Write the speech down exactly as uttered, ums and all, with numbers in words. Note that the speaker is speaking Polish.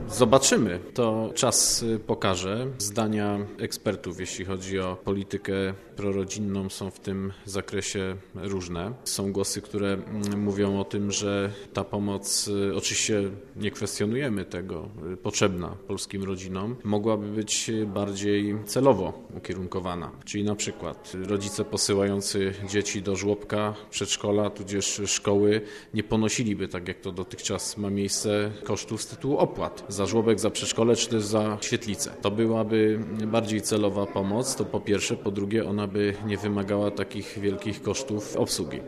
Zobaczymy, to czas pokaże. Zdania ekspertów, jeśli chodzi o politykę prorodzinną, są w tym zakresie różne. Są głosy, które mówią o tym, że ta pomoc, oczywiście nie kwestionujemy tego, potrzebna polskim rodzinom, mogłaby być bardziej celowo ukierunkowana. Czyli na przykład rodzice posyłający dzieci do żłobka, przedszkola, tudzież szkoły nie ponosiliby, tak jak to dotychczas ma miejsce, kosztów z tytułu opłat za żłobek, za przedszkole czy też za świetlicę. To byłaby bardziej celowa pomoc, to po pierwsze. Po drugie, ona by nie wymagała takich wielkich kosztów obsługi.